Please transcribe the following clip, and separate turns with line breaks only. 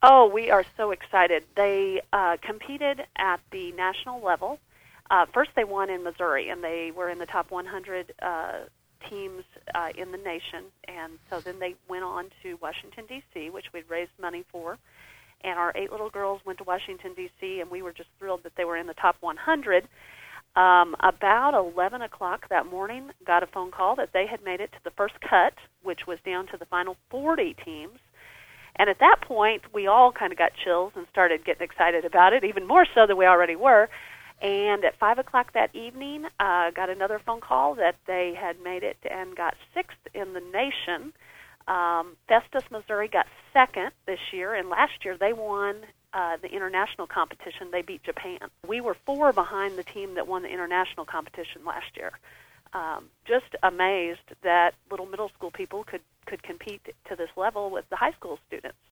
Oh, we are so excited. They competed at the national level. First, they won in Missouri, and they were in the top 100 teams in the nation. And so then they went on to Washington, D.C., which we'd raised money for. And our 8 little girls went to Washington, D.C., and we were just thrilled that they were in the top 100. About 11 o'clock that morning, got a phone call that they had made it to the first cut, which was down to the final 40 teams. And at that point, we all kind of got chills and started getting excited about it, even more so than we already were. And at 5 o'clock that evening, got another phone call that they had made it and got 6th in the nation. Festus, Missouri got 2nd this year, and last year they won the international competition. They beat Japan. We were 4 behind the team that won the international competition last year. Just amazed that little middle school people could compete to this level with the high school students.